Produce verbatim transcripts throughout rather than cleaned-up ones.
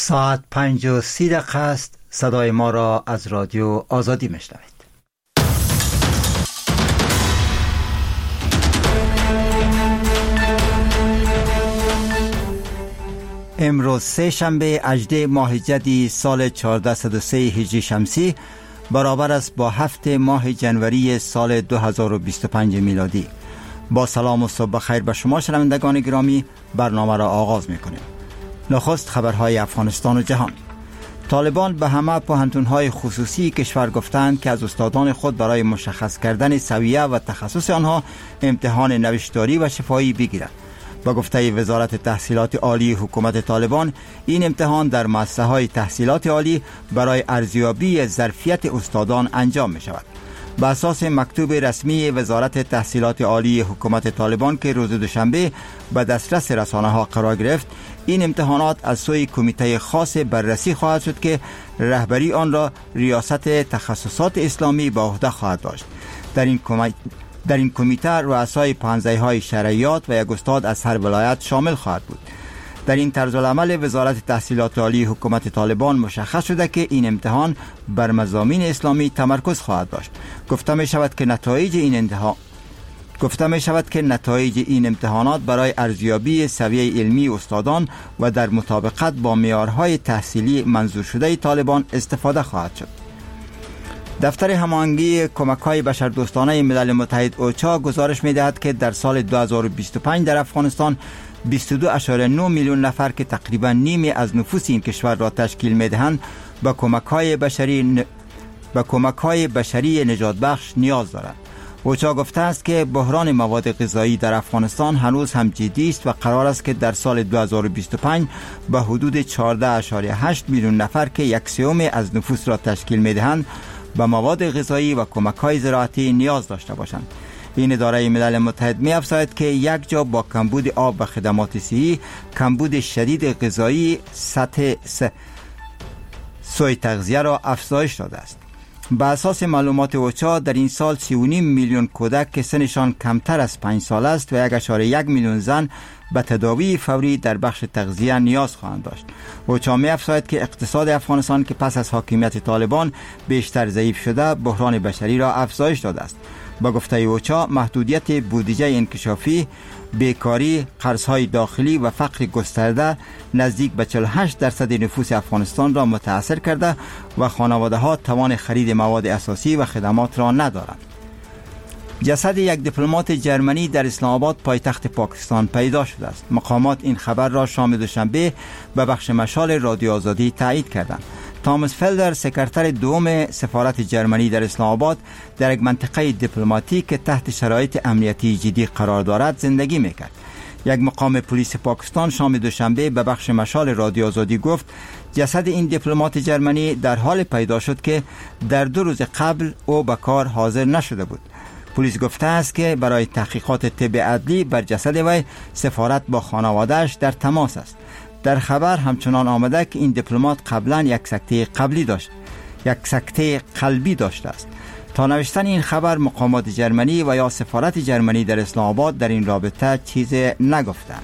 ساعت پنج و سی دقیقه است. صدای ما را از رادیو آزادی میشنوید. امروز سه شنبه هجدهم ماه جدی سال چهارده صد و سه هجری شمسی برابر است با هفت ماه جنوری سال دو هزار و بیست و پنج میلادی. با سلام و صبح خیر به شما شنوندگان گرامی، برنامه را آغاز میکنیم. نخست خبرهای افغانستان و جهان. طالبان به همه پوهنتون‌های خصوصی کشور گفتند که از استادان خود برای مشخص کردن سویه و تخصص آنها امتحان نوشتاری و شفاهی بگیرند. با گفته وزارت تحصیلات عالی حکومت طالبان، این امتحان در مؤسسه‌های تحصیلات عالی برای ارزیابی ظرفیت استادان انجام می شود. بر اساس مکتوب رسمی وزارت تحصیلات عالی حکومت طالبان که روز دوشنبه به دسترس رسانه‌ها قرار گرفت، این امتحانات از سوی کمیته خاص بررسی خواهد شد که رهبری آن را ریاست تخصصات اسلامی به عهده خواهد داشت. در این کمیته در این کمیته رؤسای پانزده‌های شرعیات و یک استاد از هر ولایت شامل خواهد بود. در این طرز العمل وزارت تحصیلات عالی حکومت طالبان مشخص شده که این امتحان بر مضامین اسلامی تمرکز خواهد داشت. گفته می شود که نتایج این انتها گفته می شود که نتایج این امتحانات برای ارزیابی سویه علمی استادان و در مطابقت با معیارهای تحصیلی منظور شده طالبان استفاده خواهد شد. دفتر هماهنگی کمک‌های بشردوستانه ملل متحد اوچا گزارش می‌دهد که در سال دو هزار و بیست و پنج در افغانستان بیست و دو ممیز نه میلیون نفر که تقریباً نیمی از نفوس این کشور را تشکیل می‌دهند به کمک‌های بشری ن... به کمک‌های بشری نجات بخش نیاز دارند. اوچا گفته است که بحران مواد غذایی در افغانستان هنوز هم جدی است و قرار است که در سال دو هزار و بیست و پنج به حدود چهارده ممیز هشت میلیون نفر که یک سوم از نفوس را تشکیل می‌دهند به مواد غذایی و کمک‌های زراعتی نیاز داشته باشند. این اداره ملل متحد می‌افزاید که یک جا با کمبود آب و خدمات صحی، کمبود شدید غذایی، سطح سوء تغذیه را افزایش داده است. به اساس معلومات اوچا در این سال سی و نیم میلیون کودک که سنشان کمتر از پنج سال است و یک ممیز یک میلیون زن به تداوی فوری در بخش تغذیه نیاز خواهند داشت. اوچا می افزاید که اقتصاد افغانستان که پس از حاکمیت طالبان بیشتر ضعیف شده، بحران بشری را افزایش داده است. با گفته اوچا، محدودیت بودجه انکشافی، بیکاری، قرض‌های داخلی و فقر گسترده نزدیک به چهل و هشت درصد نفوس افغانستان را متاثر کرده و خانواده‌ها توان خرید مواد اساسی و خدمات را ندارند. جسد یک دیپلمات جرمنی در اسلام آباد پایتخت پاکستان پیدا شده است. مقامات این خبر را شام دوشنبه به بخش مشال رادیو آزادی تایید کردند. تامس فلدر، سکرتر دوم سفارت جرمنی در اسلام آباد، در یک منطقه دیپلماتیک که تحت شرایط امنیتی جدی قرار دارد زندگی میکرد. یک مقام پلیس پاکستان شام دوشنبه به بخش مشال رادیو آزادی گفت جسد این دیپلمات جرمنی در حال پیدا شد که در دو روز قبل او به کار حاضر نشده بود. پلیس گفته است که برای تحقیقات طب عدلی بر جسد وی سفارت با خانواده‌اش در تماس است. در خبر همچنان آمده که این دیپلمات قبلا یک سکته قلبی داشت یک سکته قلبی داشته است. تا نوشتن این خبر مقامات جرمنی و یا سفارت جرمنی در اسلام آباد در این رابطه چیزی نگفتند.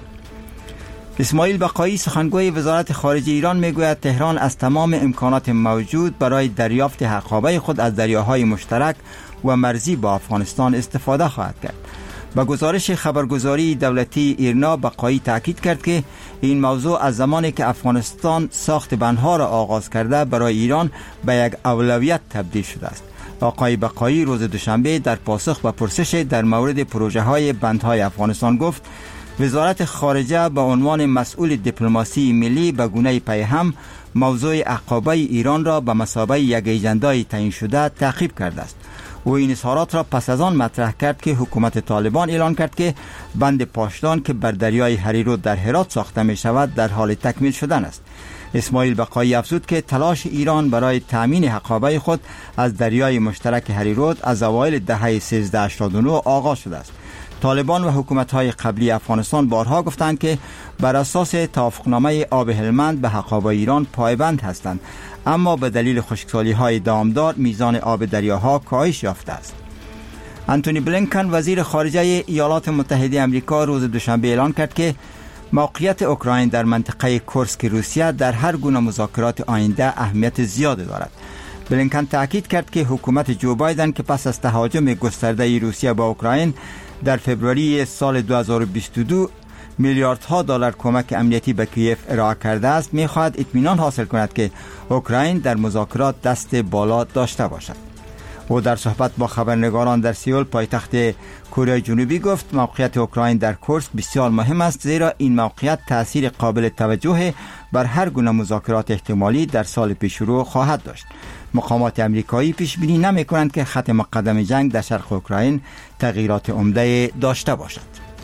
اسماعیل بقایی، سخنگوی وزارت خارجه ایران، میگوید تهران از تمام امکانات موجود برای دریافت حقابه خود از دریاهای مشترک و مرزی با افغانستان استفاده خواهد کرد. با گزارش خبرگزاری دولتی ایرنا، بقایی تاکید کرد که این موضوع از زمانی که افغانستان ساخت بندها را آغاز کرده برای ایران به یک اولویت تبدیل شده است. آقای بقایی روز دوشنبه در پاسخ به پرسش در مورد پروژه های بندهای افغانستان گفت وزارت خارجه به عنوان مسئول دیپلماسی ملی به گونه پیهم موضوع عقابه ایران را به مثابه یک اجندای تعیین شده تعقیب کرده است. او این اظهارات را پس از آن مطرح کرد که حکومت طالبان اعلان کرد که بند پاشدان که بر دریای هریرود در هرات ساخته می شود در حال تکمیل شدن است. اسماعیل بقایی افزود که تلاش ایران برای تامین حقابه خود از دریای مشترک هریرود از اوایل دهه سیزده هشتاد و نه آغاز شده است. طالبان و حکومت‌های قبلی افغانستان بارها گفتند که بر اساس توافقنامه آب هلمند به حقابه ایران پایبند هستند، اما به دلیل خشکسالی‌های دامدار میزان آب دریاها کاهش یافته است. آنتونی بلینکن، وزیر خارجه ایالات متحده آمریکا، روز دوشنبه اعلان کرد که موقعیت اوکراین در منطقه کورسک روسیه در هر گونه مذاکرات آینده اهمیت زیادی دارد. بلینکن تاکید کرد که حکومت جو بایدن که پس از تهاجم گسترده روسیه با اوکراین در فوریه سال دو هزار و بیست و دو میلیاردها دلار کمک امنیتی به کیف ارائه کرده است، می‌خواهد اطمینان حاصل کند که اوکراین در مذاکرات دست بالا داشته باشد. او در صحبت با خبرنگاران در سئول پایتخت کره جنوبی گفت موقعیت اوکراین در کورسک بسیار مهم است، زیرا این موقعیت تأثیر قابل توجه بر هر گونه مذاکرات احتمالی در سال پیش رو خواهد داشت. مقامات امریکایی پیش بینی نمی کنند که خط مقدم جنگ در شرق اوکراین تغییرات عمده داشته باشد.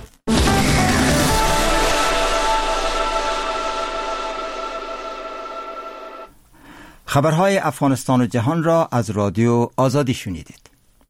خبرهای افغانستان و جهان را از رادیو آزادی شنیدید.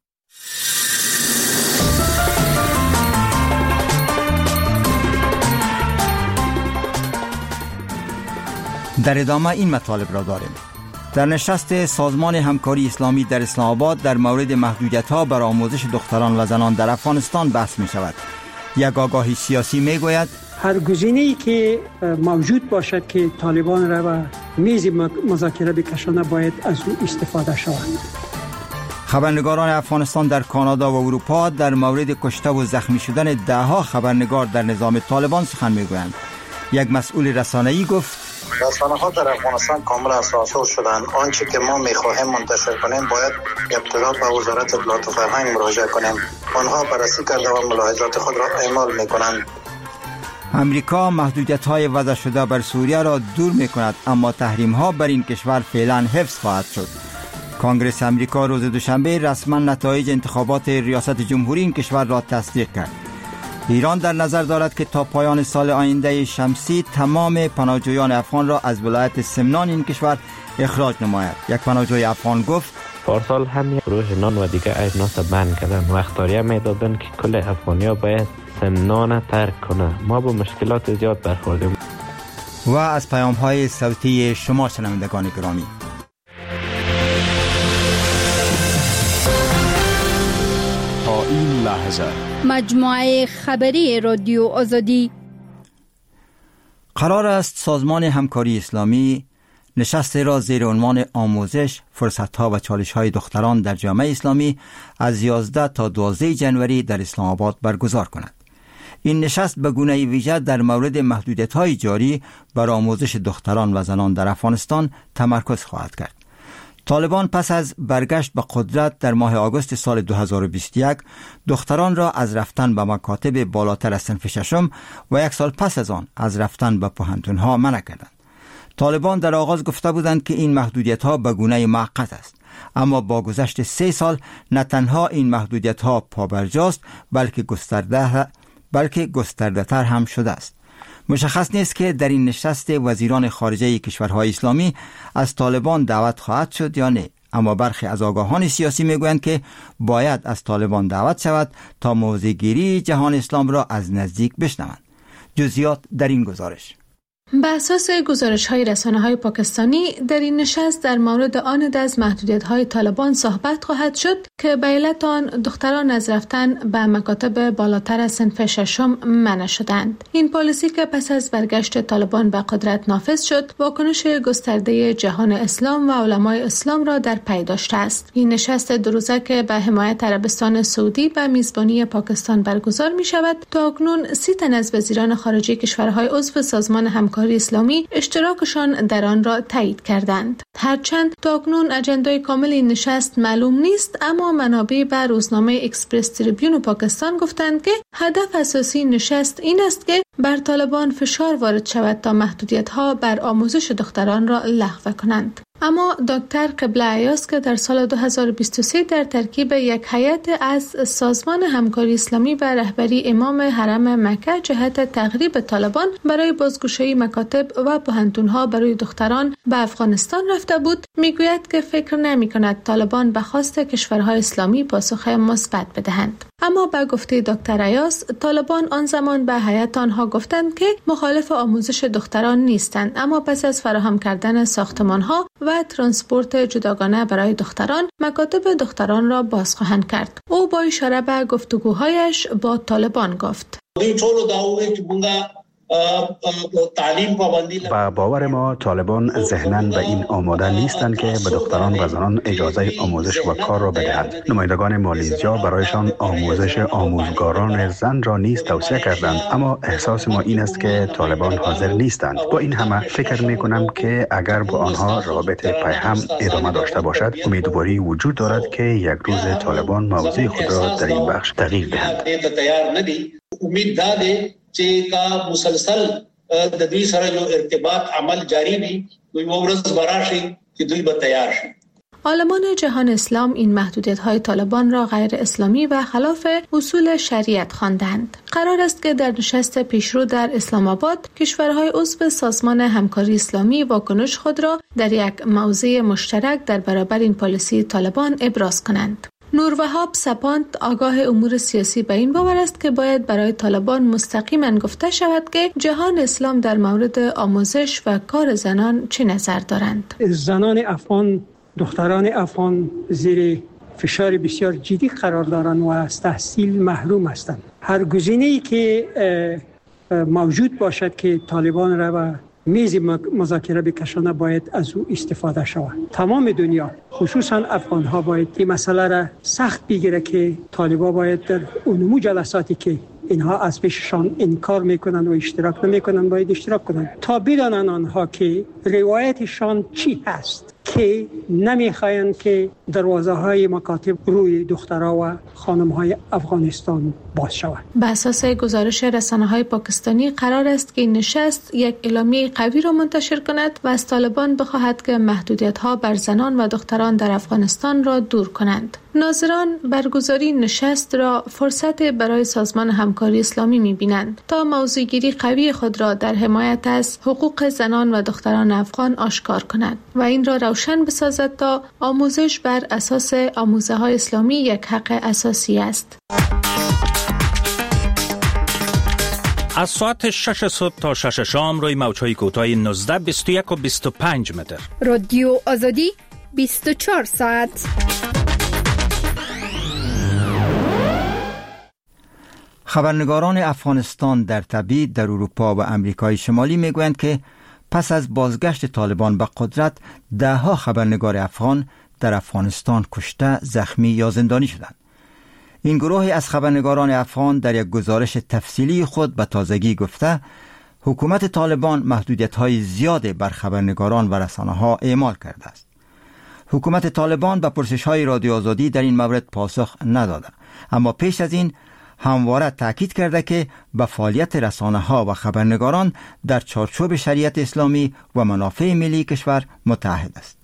در ادامه این مطالب را داریم. در نشست سازمان همکاری اسلامی در اسلام آباد در مورد محدودیت‌ها بر آموزش دختران و زنان در افغانستان بحث می شود. یک آگاهی سیاسی می گوید هر گزینه‌ای که موجود باشد که طالبان را به میز مذاکره بکشانه باید از او استفاده شود. خبرنگاران افغانستان در کانادا و اروپا در مورد کشته و زخمی شدن ده‌ها خبرنگار در نظام طالبان سخن می‌گویند. یک مسئول رسانه‌ای گفت رسانه‌ها در افغانستان کاملا سانسور شدند. آنچه که ما می‌خواهیم منتشر کنیم باید ابتدا به وزارت اطلاعات و فرهنگ مراجعه کنیم. آنها بررسی کرده و ملاحظات خود را اعمال می‌کنند. امریکا محدودیت‌های وضع شده بر سوریه را دور می‌کند، اما تحریم‌ها بر این کشور فعلا حفظ خواهد شد. کنگره امریکا روز دوشنبه رسما نتایج انتخابات ریاست جمهوری این کشور را تصدیق کرد. ایران در نظر دارد که تا پایان سال آینده شمسی تمام پناهجویان افغان را از ولایت سمنان این کشور اخراج نماید. یک پناهجوی افغان گفت پارسال هم گروه نان و دیگر اجناس بند کردن و اختاریه میدادن که کل افغانیا باید سمنان ترک کنه. ما با مشکلات زیاد برخوردیم. و از پیام‌های صوتی شما شنوندگان گرامی، تا این لحظه مجموعه خبری رادیو آزادی. قرار است سازمان همکاری اسلامی نشست را زیر عنوان آموزش، فرصت‌ها و چالش‌های دختران در جامعه اسلامی از یازده تا دوازده ژانویه در اسلام آباد برگزار کند. این نشست به گونه ویژه در مورد محدودیت‌های جاری بر آموزش دختران و زنان در افغانستان تمرکز خواهد کرد. طالبان پس از برگشت به قدرت در ماه آگوست سال دو هزار و بیست و یک دختران را از رفتن به مکاتب بالاتر از صنف ششم و یک سال پس از آن از رفتن به پوهنتون‌ها منع کردند. طالبان در آغاز گفته بودند که این محدودیت‌ها به گونه موقت است، اما با گذشت سه سال نه تنها این محدودیت‌ها پابرجاست بلکه گسترده بلکه گسترده تر هم شده است. مشخص نیست که در این نشست وزیران خارجه کشورهای اسلامی از طالبان دعوت خواهد شد یا نه، اما برخی از آگاهان سیاسی میگویند که باید از طالبان دعوت شود تا موضع‌گیری جهان اسلام را از نزدیک بشنوند. جزئیات در این گزارش. بر اساس گزارش‌های رسانه‌های پاکستانی در این نشست در مورد آن از محدودیت‌های طالبان صحبت خواهد شد که به علت آن دختران از رفتن به مکاتب بالاتر از صنف ششم منع شدند. این پالیسی که پس از برگشت طالبان به قدرت نافذ شد، واکنش گسترده جهان اسلام و علمای اسلام را در پی داشته است. این نشست دو روزه که به حمایت عربستان سعودی به میزبانی پاکستان برگزار می‌شود، تا اکنون سی تن از وزیران خارجه کشورهای عضو سازمان همکاری اسلامی اشتراکشان در آن را تایید کردند. هرچند تا اکنون اجندای کامل این نشست معلوم نیست، اما منابع به روزنامه اکسپرس تریبیون پاکستان گفتند که هدف اساسی نشست این است که بر طالبان فشار وارد شود تا محدودیت‌ها بر آموزش دختران را لغو کنند. اما دکتر قبله ایاز که در سال دو هزار و بیست و سه در ترکیب یک هیئت از سازمان همکاری اسلامی و رهبری امام حرم مکه جهت تقریب طالبان برای بازگشایی مکاتب و پوهنتون‌ها برای دختران به افغانستان رفته بود، میگوید که فکر نمی‌کند طالبان به خواست کشورهای اسلامی پاسخ مثبت بدهند. اما به گفته دکتر ایاز، طالبان آن زمان به هیئت آنها گفتند که مخالف آموزش دختران نیستند، اما پس از فراهم کردن ساختمان‌ها و ترانسپورت جداگانه برای دختران، مکاتب دختران را باز خواهند کرد. او با اشاره به گفتگوهایش با طالبان گفت: دوی ټول دا وایي چې موږ تعلیم پابندی و باور ما طالبان ذهناً به این آماده نیستند که به دختران و زنان اجازه آموزش و کار را بدهند. نمایندگان مالیزیا برایشان آموزش آموزگاران زن را نیز توصیه کردند، اما احساس ما این است که طالبان حاضر نیستند. با این همه فکر می کنم که اگر با آنها رابطه پیهم ادامه داشته باشد، امیدواری وجود دارد که یک روز طالبان موضع خود را در این بخش تغییر دهند. امید داده چې کا مسلسل د دوی سره یو ارتباط عمل جاری وي، دوی ورځ براشي چې دوی به تیار شي. عالمان جهان اسلام این محدودیت‌های طالبان را غیر اسلامی و خلاف اصول شریعت خواندند. قرار است که در نشست پیشرو در اسلام آباد کشورهای عضو سازمان همکاری اسلامی واکنش خود را در یک موضع مشترک در برابر این پالیسی طالبان ابراز کنند. نوروهاب سپاند آگاه امور سیاسی به این باور است که باید برای طالبان مستقیما گفته شود که جهان اسلام در مورد آموزش و کار زنان چه نظر دارند. زنان افغان، دختران افغان زیر فشار بسیار جدی قرار دارند و از تحصیل محروم هستند. هر گزینه‌ای که موجود باشد که طالبان را به میز مذاکره بکشانه باید از او استفاده شود. تمام دنیا خصوصا افغان ها باید این مسئله را سخت بگیره که طالبان باید در اونمو جلساتی که اینها از پیششان انکار میکنند و اشتراک نمیکنند باید اشتراک کنند تا بدانند آنها که روایتشان چی هست که نمیخواهند که دروازه های مکاتب روی دخترها و خانم های افغانستان باز شود. به اساس گزارش رسانه های پاکستانی قرار است که این نشست یک اعلامیه قوی را منتشر کند و از طالبان بخواهد که محدودیت ها بر زنان و دختران در افغانستان را دور کنند. ناظران برگزاری نشست را فرصت برای سازمان همکاری اسلامی می‌بینند تا موضوعگیری قوی خود را در حمایت از حقوق زنان و دختران افغان آشکار کند و این را روشن بسازد تا آموزش بر اساس آموزه‌های اسلامی یک حق اساسی است. از ساعت شش صبح تا شش شام روی موج‌های کوتاه نوزده، بیست و یک و بیست و پنج متر. رادیو آزادی بیست و چهار ساعت. خبرنگاران افغانستان در تبعید در اروپا و امریکای شمالی میگویند که پس از بازگشت طالبان به قدرت ده ها خبرنگار افغان در افغانستان کشته، زخمی یا زندانی شدند. این گروهی از خبرنگاران افغان در یک گزارش تفصیلی خود به تازگی گفته حکومت طالبان محدودیت‌های زیاد بر خبرنگاران و رسانه‌ها اعمال کرده است. حکومت طالبان به پرسش‌های رادیو آزادی در این مورد پاسخ نداده، اما پیش از این همواره تاکید کرده که به فعالیت رسانه‌ها و خبرنگاران در چارچوب شریعت اسلامی و منافع ملی کشور متعهد است.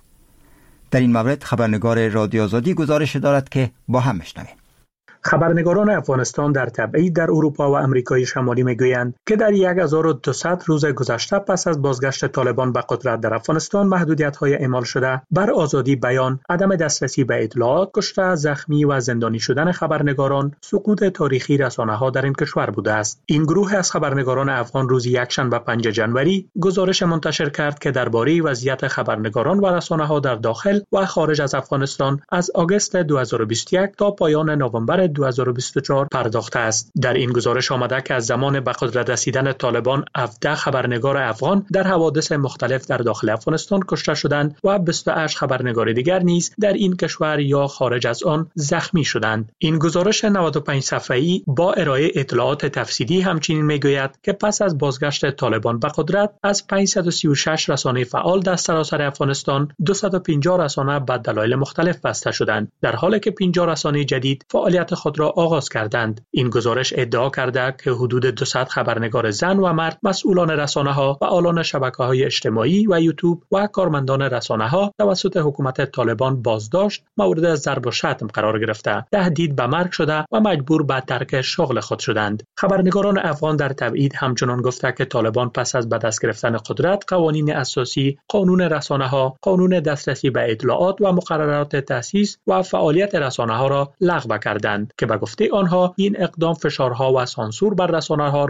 در این مورد خبرنگار رادیو آزادی گزارش دارد که با هم میشنویم. خبرنگاران افغانستان در تبعید در اروپا و امریکای شمالی میگویند که در هزار و دویست روز گذشته پس از بازگشت طالبان به قدرت در افغانستان محدودیت‌های اعمال شده بر آزادی بیان، عدم دسترسی به اطلاعات، کشته، زخمی و زندانی شدن خبرنگاران، سقوط تاریخی رسانه‌ها در این کشور بوده است. این گروه از خبرنگاران افغان روز یکشنبه پنجم ژانویه گزارش منتشر کرد که درباره وضعیت خبرنگاران و رسانه‌ها در داخل و خارج از افغانستان از آگوست دو هزار و بیست و یک تا پایان نوامبر دو هزار و بیست و چهار پرداخته است. در این گزارش آمده که از زمان به قدرت رسیدن طالبان هفده خبرنگار افغان در حوادث مختلف در داخل افغانستان کشته شدند و بیست و هشت خبرنگار دیگر نیز در این کشور یا خارج از آن زخمی شدند. این گزارش نود و پنج صفحه‌ای با ارائه اطلاعات تفصیلی همچنین میگوید که پس از بازگشت طالبان به قدرت از پانصد و سی و شش رسانه فعال در سراسر افغانستان دویست و پنجاه رسانه به دلایل مختلف بسته شدند، در حالی که پنجاه رسانه جدید فعالیت خود را آغاز کردند. این گزارش ادعا کرده که حدود دویست خبرنگار زن و مرد، مسئولان رسانه‌ها، فعالان شبکه‌های اجتماعی و یوتیوب و کارمندان رسانه‌ها توسط حکومت طالبان بازداشت، مورد ضرب و شتم قرار گرفته، تهدید به مرگ شده و مجبور به ترک شغل خود شدند. خبرنگاران افغان در تبعید همچنان گفته که طالبان پس از به دست گرفتن قدرت قوانین اساسی، قانون رسانه‌ها، قانون دسترسی به اطلاعات و مقررات تأسیس و فعالیت رسانه‌ها را لغو کردند که به گفته آنها این اقدام فشارها و سانسور بر رسانه‌ها را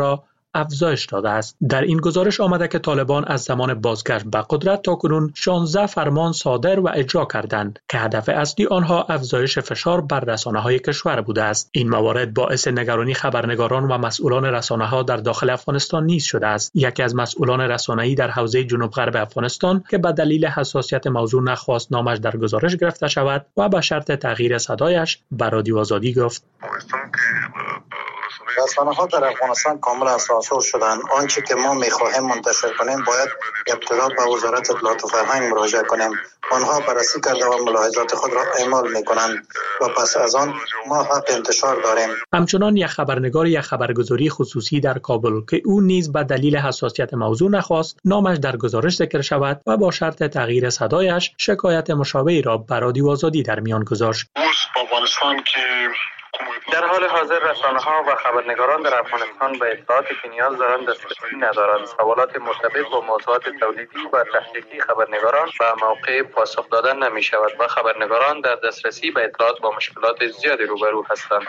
افزایش داده است. در این گزارش آمده که طالبان از زمان بازگشت به قدرت تاکنون شانزده فرمان صادر و اجرا کردند که هدف اصلی آنها افزایش فشار بر رسانه‌های کشور بوده است. این موارد باعث نگرانی خبرنگاران و مسئولان رسانه‌ها در داخل افغانستان نیز شده است. یکی از مسئولان رسانه‌ای در حوزه جنوب غرب افغانستان که به دلیل حساسیت موضوع نخواست نامش در گزارش گرفته شود و به شرط تغییر صدایش به رادیو آزادی گفت: رسانه‌ها در افغانستان کاملا سانسور شدند. آنچه که ما می‌خواهیم منتشر کنیم باید ابتدا به وزارت اطلاعات و فرهنگ مراجعه کنیم. آنها بررسی کرده و ملاحظات خود را اعمال می‌کنند و پس از آن ما حق انتشار داریم. همچنان یک خبرنگار یک خبرگزاری خصوصی در کابل که او نیز به دلیل حساسیت موضوع نخواست نامش در گزارش ذکر شود و با شرط تغییر صدایش شکایت مشابهی را به رادیو آزادی در میان گذاشت. در حال حاضر رسانه‌ها و خبرنگاران در افغانستان به اطلاعاتی که نیاز دارند دسترسی ندارند. سوالات مرتبط با موضوعات تولیدی و تحقیقی خبرنگاران و موقع پاسخ دادن نمی شود و خبرنگاران در دسترسی به اطلاعات با مشکلات زیادی روبرو هستند.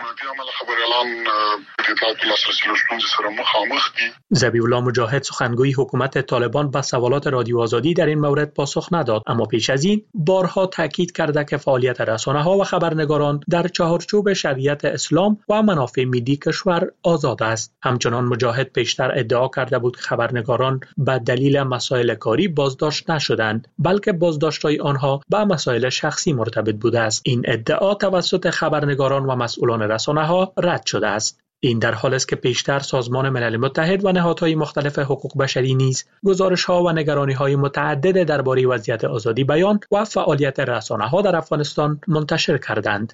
ذبیح الله مجاهد سخنگوی حکومت طالبان به سوالات رادیو آزادی در این مورد پاسخ نداد، اما پیش از این بارها تاکید کرده که فعالیت رسانه‌ها و خبرنگاران در چهارچوب شریعت اسلام و منافع ملی کشور آزاد است. همچنان مجاهد پیشتر ادعا کرده بود که خبرنگاران به دلیل مسائل کاری بازداشت نشدند، بلکه بازداشت‌های آنها به مسائل شخصی مرتبط بوده است. این ادعا توسط خبرنگاران و مسئولان رسانه‌ها رد شده است. این در حالی است که پیشتر سازمان ملل متحد و نهادهای مختلف حقوق بشری نیز گزارش‌ها و نگرانی‌های متعدد درباره وضعیت آزادی بیان و فعالیت رسانه‌ها در افغانستان منتشر کردند.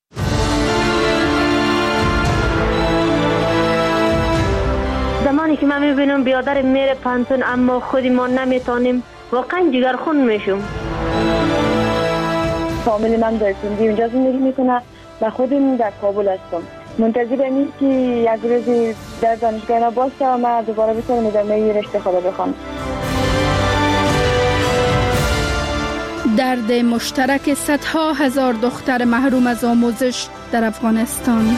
زمانی که من میبینم بیادر میره پانتون اما خودی ما نمیتونیم، واقعا جگرخون میشم. فامیل من در سندی اونجا زندگی میکنه و خودم در کابل هستم. منتظر نیست که یک روزی در دانشگاه ما باشه و من دوباره بتونم ادامه رشته خدا بخونم. درد مشترک صدها هزار دختر محروم از آموزش در افغانستان.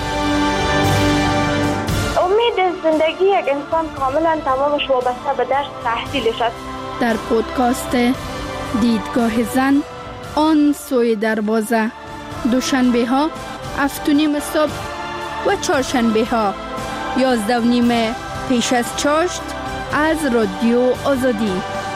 زندگی یک انسان کاملا تمامش وابسته به درس تحصیلش است. در پودکاست دیدگاه زن آن سوی دروازه، دوشنبه ها هفت و نیم صبح و چهارشنبه ها یازده و نیم پیش از چاشت از رادیو آزادی.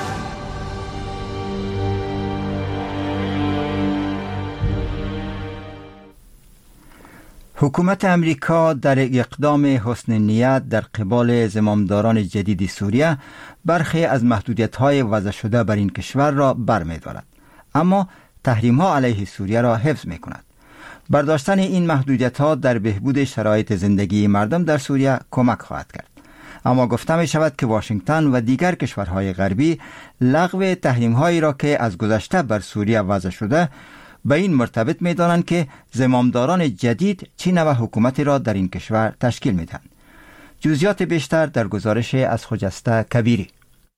حکومت امریکا در اقدام حسن نیت در قبال زمامداران جدید سوریه برخی از محدودیت‌های وضع شده بر این کشور را برمی‌دارد، اما تحریم‌ها علیه سوریه را حفظ می‌کند. برداشتن این محدودیت‌ها در بهبود شرایط زندگی مردم در سوریه کمک خواهد کرد. اما گفته می شود که واشنگتن و دیگر کشورهای غربی لغو تحریم‌هایی را که از گذشته بر سوریه وضع شده به این مرتبط می دانند که زمامداران جدید چه نوع حکومتی را در این کشور تشکیل می دهند. جزئیات بیشتر در گزارش از خجسته کبیری.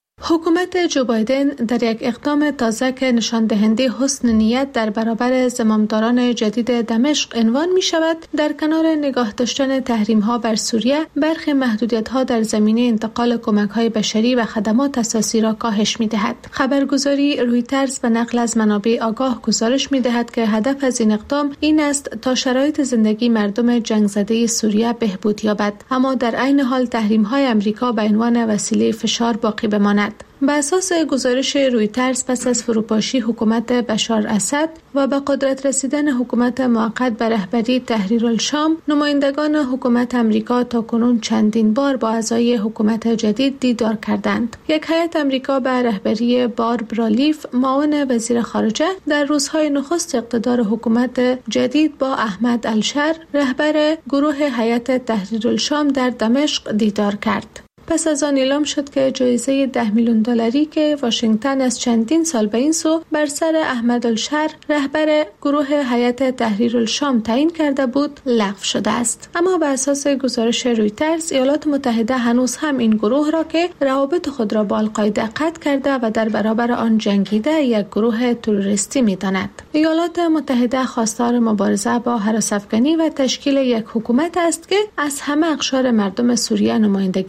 حکومت جو بایدن در یک اقدام تازه که نشان دهنده حسن نیت در برابر زمامداران جدید دمشق عنوان می شود، در کنار نگاه داشتن تحریم ها بر سوریه، برخی محدودیت ها در زمینه انتقال کمک های بشری و خدمات اساسی را کاهش می دهد. خبرگزاری رویترز به نقل از منابع آگاه گزارش می دهد که هدف از این اقدام این است تا شرایط زندگی مردم جنگ زده سوریه بهبود یابد، اما در عین حال تحریم های امریکا به عنوان وسیله فشار باقی بماند. بر اساس گزارش رویترز، پس از فروپاشی حکومت بشار اسد و به قدرت رسیدن حکومت موقت به رهبری تحریرالشام، نمایندگان حکومت امریکا تاکنون چندین بار با اعضای حکومت جدید دیدار کردند. یک هیئت امریکا به رهبری باربرا لیف، معاون وزیر خارجه، در روزهای نخست اقتدار حکومت جدید با احمد الشر، رهبر گروه هیئت تحریرالشام در دمشق دیدار کرد. پس از آن اعلام شد که جایزه ده میلیون دلاری که واشنگتن از چندین سال به این سو بر سر احمد الشر، رهبر گروه هیئت تحریرالشام، تعیین کرده بود، لغو شده است. اما بر اساس گزارش رویترز، ایالات متحده هنوز هم این گروه را که روابط خود را با القاعده قطع کرده و در برابر آن جنگیده یک گروه تروریستی می‌داند. ایالات متحده خواستار مبارزه با هراس‌افکنی و تشکیل یک حکومت است که از همه اقشار مردم سوریه نمایندگی کرده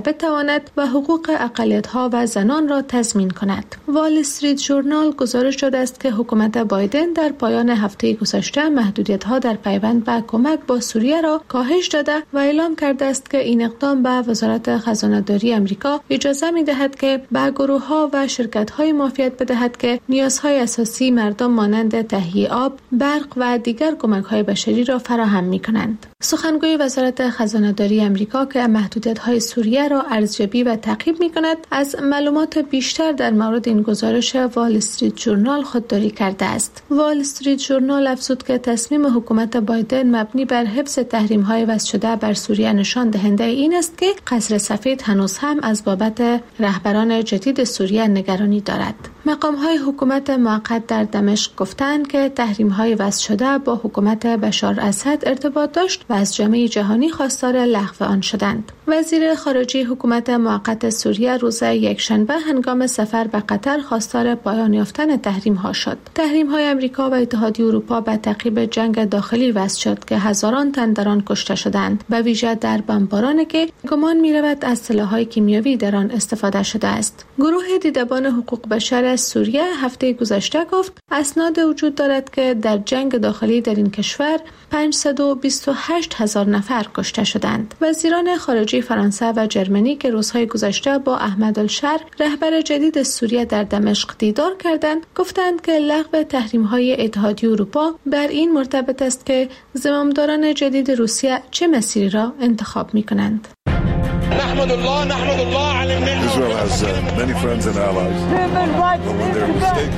بتواند و حقوق اقلیت‌ها و زنان را تضمین کند. وال استریت ژورنال گزارش داده است که حکومت بایدن در پایان هفته گذشته محدودیت‌ها در پیوند به کمک با سوریه را کاهش داده و اعلام کرده است که این اقدام به وزارت خزانه‌داری آمریکا اجازه می‌دهد که به گروه‌ها و شرکت‌های معافیت بدهد که نیازهای اساسی مردم مانند تهیه آب، برق و دیگر کمک‌های بشری را فراهم می‌کنند. سخنگوی وزارت خزانه‌داری آمریکا که محدودیت‌های سوریه را ارزیابی و تعقیب می‌کند، از معلومات بیشتر در مورد این گزارش وال استریت ژورنال خودداری کرده است. وال استریت ژورنال افزود که تصمیم حکومت بایدن مبنی بر حفظ تحریم‌های وضع شده بر سوریه نشان دهنده این است که قصر سفید هنوز هم از بابت رهبران جدید سوریه نگرانی دارد. مقام‌های حکومت موقت در دمشق گفتند که تحریم‌های وضع شده با حکومت بشار اسد ارتباط داشت و از جامعه جهانی خواستار لغو آن شدند. وزیر خارجه حکومت موقت سوریه روز یکشنبه هنگام سفر به قطر خواستار پایان یافتن تحریم‌ها شد. تحریم‌های آمریکا و اتحادیه اروپا به تعقیب جنگ داخلی وضع شد که هزاران تن در آن کشته شدند، به ویژه در بمبارانی که گمان می‌رود از سلاح‌های کیمیاوی در آن استفاده شده است. گروه دیدبان حقوق بشر سوریه هفته گذشته گفت اسناد وجود دارد که در جنگ داخلی در این کشور پانصد و بیست و هشت هزار نفر کشته شدند. وزیران خارجه فرانسه و جرمنی که روزهای گذشته با احمد الشر رهبر جدید سوریه در دمشق دیدار کردند، گفتند که لغو تحریم‌های اتحادیه اروپا بر این مرتبط است که زمامداران جدید روسیه چه مسیری را انتخاب می‌کنند. نحمد الله نحمد الله على النعمة. Israel has uh, many friends and allies. But when they're mistaken.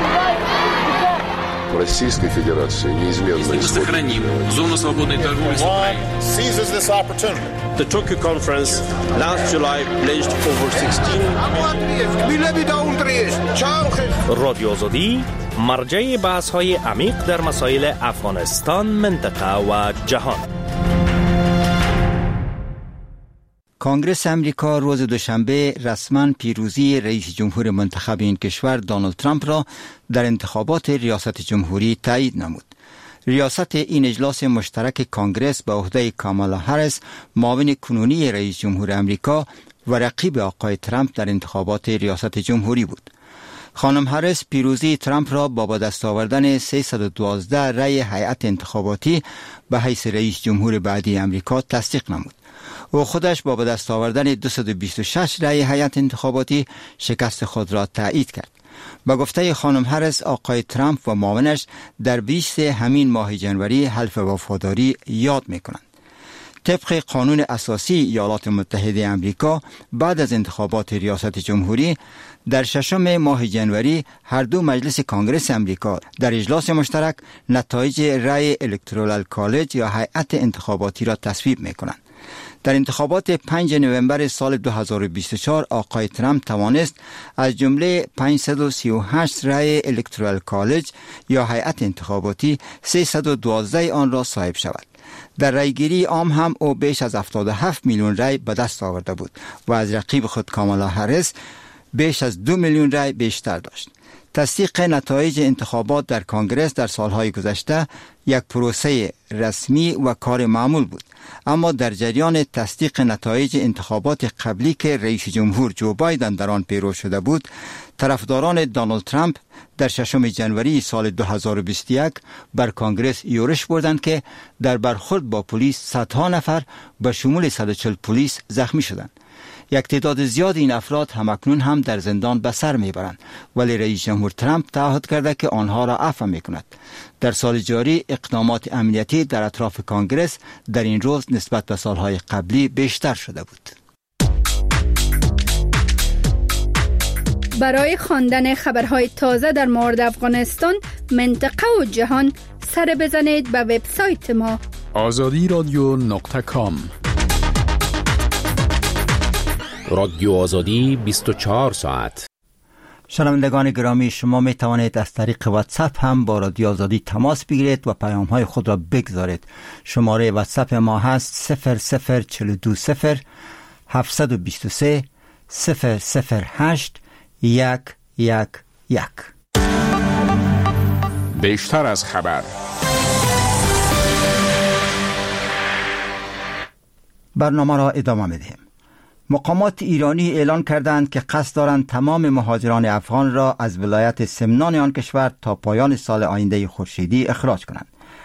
Российской Федерации неизменно сохраним зону свободной торговли с Украиной. Seizes this opportunity. The Tokyo conference last July pledged over sixteen. رادیو آزادی مرجع بحث‌های عمیق در مسائل افغانستان، منطقه و جهان. کنگره امریکا روز دوشنبه رسما پیروزی رئیس جمهور منتخب این کشور دونالد ترامپ را در انتخابات ریاست جمهوری تایید نمود. ریاست این اجلاس مشترک کنگره به عهده کامالا هریس، معاون کنونی رئیس جمهور امریکا و رقیب آقای ترامپ در انتخابات ریاست جمهوری بود. خانم هریس پیروزی ترامپ را با دست آوردن سیصد و دوازده رأی هیئت انتخاباتی به حیث رئیس جمهور بعدی امریکا تصدیق نمود. او خودش با به دست آوردن دویست و بیست و شش رأی هیئت انتخاباتی شکست خود را تایید کرد. با گفته خانم هریس، آقای ترامپ و معاونش در بیست همین ماه جنوری حلف وفاداری یاد می‌کنند. طبق قانون اساسی ایالات متحده آمریکا، بعد از انتخابات ریاست جمهوری در ششم ماه جنوری هر دو مجلس کنگره امریکا در اجلاس مشترک نتایج رأی الکترال کالج یا هیئت انتخاباتی را تصویب می‌کنند. در انتخابات پنج نوامبر سال دو هزار و بیست و چهار آقای ترامپ توانست از جمله پانصد و سی و هشت رأی الکترال کالج یا هیئت انتخاباتی سیصد و دوازده آن را صاحب شود. در رأیگیری عام هم او بیش از هفتاد و هفت میلیون رأی به دست آورده بود و از رقیب خود کامالا هریس بیش از دو میلیون رأی بیشتر داشت. تصدیق نتایج انتخابات در کنگره در سالهای گذشته یک پروسه رسمی و کار معمول بود، اما در جریان تصدیق نتایج انتخابات قبلی که رئیس جمهور جو بایدن در آن پیرو شده بود، طرفداران دونالد ترامپ در ششم جنوری سال دو هزار و بیست و یک بر کنگره یورش بردند که در برخورد با پلیس صدها نفر به شمول صد و چهل پلیس زخمی شدند. یک تعداد زیاد این افراد همکنون هم در زندان به سر میبرند، ولی رئیس جمهور ترامپ تعهد کرده که آنها را عفو میکند. در سال جاری اقدامات امنیتی در اطراف کنگره در این روز نسبت به سالهای قبلی بیشتر شده بود. برای خواندن خبرهای تازه در مورد افغانستان، منطقه و جهان سر بزنید به وبسایت ما آزادی رادیو نقطه کام. رادیو آزادی بیست و چهار ساعت. شنوندگان گرامی، شما می توانید از طریق واتساپ هم با رادیو آزادی تماس بگیرید و پیام های خود را بگذارید. شماره واتساپ ما هست صفر صفر چهل و دو صفر هفتصد و بیست و سه صفر صفر هشت یک یک یک. بیشتر از خبر. برنامه را ادامه میدهیم. مقامات ایرانی اعلان کردند که قصد دارند تمام مهاجران افغان را از ولایت سمنان آن کشور تا پایان سال آینده خورشیدی اخراج کنند.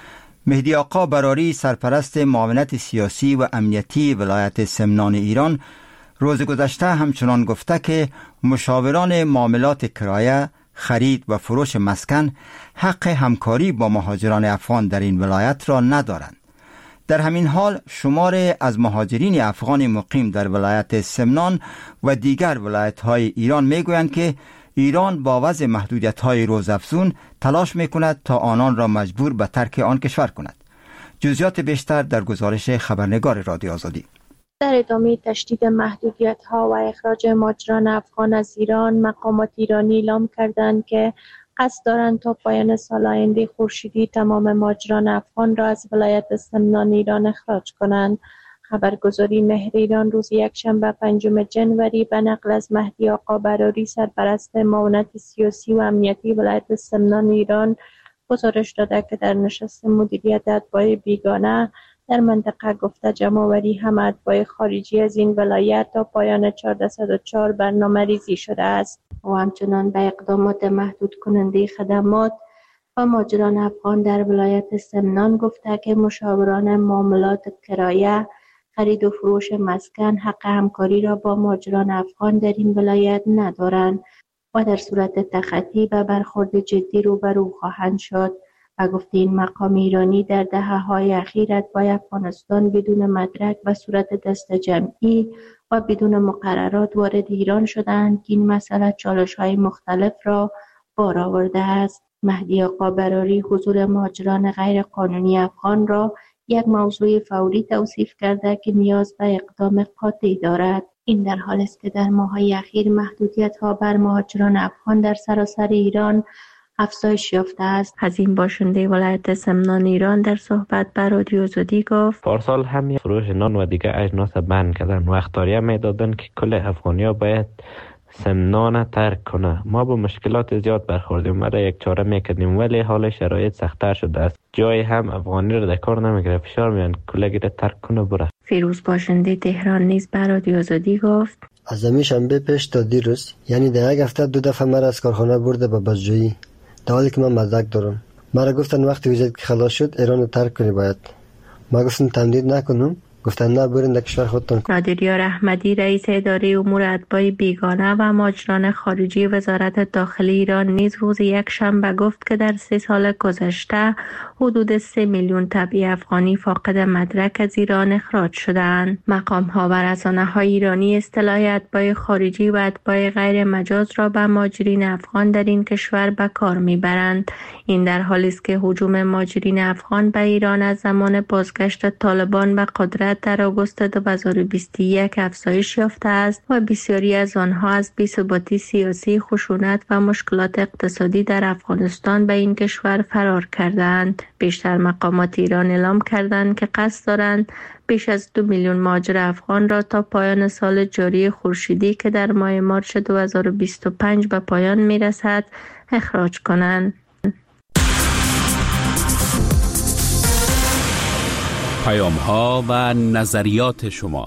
مهدی آقا براری، سرپرست معاونت سیاسی و امنیتی ولایت سمنان ایران، روز گذشته همچنان گفته که مشاوران معاملات کرایه، خرید و فروش مسکن حق همکاری با مهاجران افغان در این ولایت را ندارند. در همین حال شمار از مهاجرین افغان مقیم در ولایت سمنان و دیگر ولایت‌های ایران میگویند که ایران با وضع محدودیت‌های روزافزون تلاش می‌کند تا آنان را مجبور به ترک آن کشور کند. جزئیات بیشتر در گزارش خبرنگار رادیو آزادی. در ادامه تشدید محدودیت‌ها و اخراج مهاجران افغان از ایران، مقامات ایرانی اعلام کردند که قصد دارند تا پایان سال آینده خورشیدی تمام مهاجران افغان را از ولایت سمنان ایران اخراج کنند. خبرگزاری مهر ایران روز یکشنبه پنجم جنوری به نقل از مهدی آقا براری، سرپرست معاونت سیاسی و امنیتی ولایت سمنان ایران، گزارش داده که در نشست مدیریت اتباع بیگانه در منطقه گفته جمع‌آوری همه اتباع خارجی از این ولایت تا پایان چهارصد و چهار برنامه ریزی شده است و همچنان به اقدامات محدود کننده خدمات و مهاجران افغان در ولایت سمنان گفته که مشاوران معاملات کرایه، خرید و فروش مسکن حق همکاری را با مهاجران افغان در این ولایت ندارند و در صورت تخطی به برخورد جدی روبرو خواهند شد. و گفت این مقام ایرانی در دهه‌های اخیر اتباع افغانستان بدون مدرک و صورت دست جمعی و بدون مقررات وارد ایران شدند که این مسئله چالش‌های مختلف را بار آورده است. مهدی آقا براری حضور مهاجران غیر قانونی افغان را یک موضوع فوری توصیف کرده که نیاز به اقدام قاطع دارد. این در حالی است که در ماه‌های اخیر محدودیت‌ها بر مهاجران افغان در سراسر ایران افزایش یافته است. حزین باشنده ولایت سمنان ایران در صحبت با رادیو آزادی گفت پارسال هم فروش نان و دیگر اجناس بند کردن و اختاریه میدادن که کل افغانیا باید سمنان ترک کنه. ما با مشکلات زیاد برخوردیم و یک چاره میکردیم ولی حال شرایط سخت‌تر شده است. جای هم افغانی را در کار نمیگیره، فشار میان کلگی را ترک کنه بره. فیروز باشنده تهران نیز به رادیو آزادی گفت از همین شنبه پیش تا دیروز، یعنی در یک هفته دو دفعه مرا از کارخانه برده به بازجویی، در حالی که من مدرک دارم. مرا گفتن وقتی ویزیت که خلاص شد ایران رو ترک کنی باید. ما گفتم تمدید نکنم، گفتن نه برین در کشور خودتون. نادریار احمدی رئیس اداره امور اتباع بیگانه و مهاجران خارجی وزارت داخلی ایران نیز روز یک شنبه گفت که در سه سال گذشته حدود سه میلیون تبعی افغانی فاقد مدرک از ایران اخراج شدند. مقام ها و رسانه های ایرانی اصطلاح اتباع خارجی و اتباع غیر مجاز را به مهاجرین افغان در این کشور به کار میبرند. این در حالی است که هجوم مهاجرین افغان به ایران از زمان بازگشت طالبان به قدرت در آگوست دو هزار و بیست و یک افزایش یافته است و بسیاری از آنها از بی‌ثباتی سیاسی، خشونت و مشکلات اقتصادی در افغانستان به این کشور فرار کردند. بیشتر مقامات ایران اعلام کردند که قصد دارند بیش از دو میلیون مهاجر افغان را تا پایان سال جاری خورشیدی که در ماه مارس دو هزار و بیست و پنج به پایان میرسد اخراج کنند. پیام ها و نظریات شما.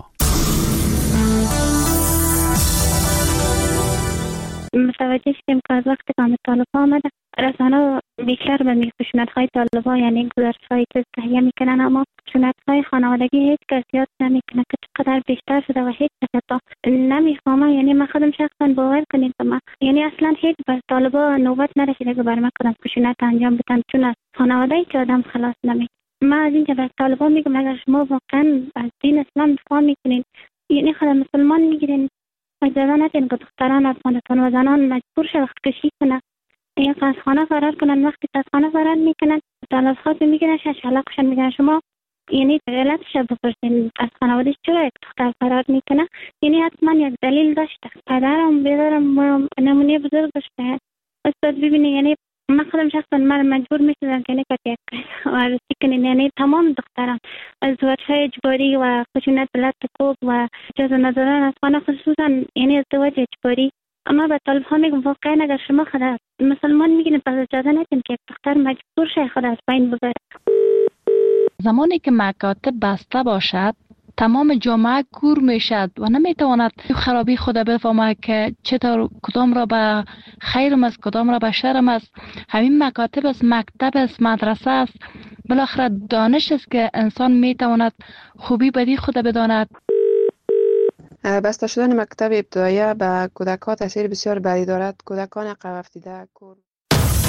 متوجه شدیم که از وقتی که طالب آمده رسانه بیشتر به خشونت های طالب یعنی گزارش های تهیه میکنن، اما خشونت های خانوادگی هیچ کس یاد نمیکنه که چقدر بیشتر شده و هیچ کس نمیفهمه. یعنی من خودم شخصا باور کنید که من یعنی اصلا هیچ بر طالبا نوبت نرسیده که بر من کدام خشونت انجام بدن، چون از خانواده که آدم خلاص نمیشه. ما از اینجا به طالبان میگم اگر شما واقعا از دین اسلام دفاع میکنین، یعنی خود مسلمان میگیرین، اجازه ندین که دختران افغانستان و زنان مجبور شد وقت کشی کنن، یا از خانه فرار کنن. وقتی از خانه فرار میکنن طالب خود میگیرن شش علاقشن میگن شما یعنی علتش بپرسین از خانواده چرا یک دختر فرار میکنه، یعنی حتما یک دلیل داشته. پدرم بیدارم نمونه بزرگ داشته. استاد ببینی یعنی من خودم شخصا من مجبور میشدم که نکات یک وارسی کنین، یعنی تمام دختران ازدواج‌های اجباری و خشونت بلد کوب و اجازه ندارن از خانه، خصوصا یعنی ازدواج اجباری. اما به طالب ها میگم واقعا اگر شما خود مسلمان میگین پس اجازه ندین که یک دختر مجبور شه خود از بین ببره. زمانی که مکاتب بسته باشد تمام جامعه کور میشد و نمیتواند خرابی خود بفهمد که چطور کدام را به خیرم است کدام را به شرم است. همین مکاتب است، مکتب است، مدرسه است، بالاخره دانش است که انسان میتواند خوبی بدی خود بداند. بسته شدن مکتب ابتدایی به کودکان تاثیر بسیار بدی دارد. کودکان عقب افتاده کور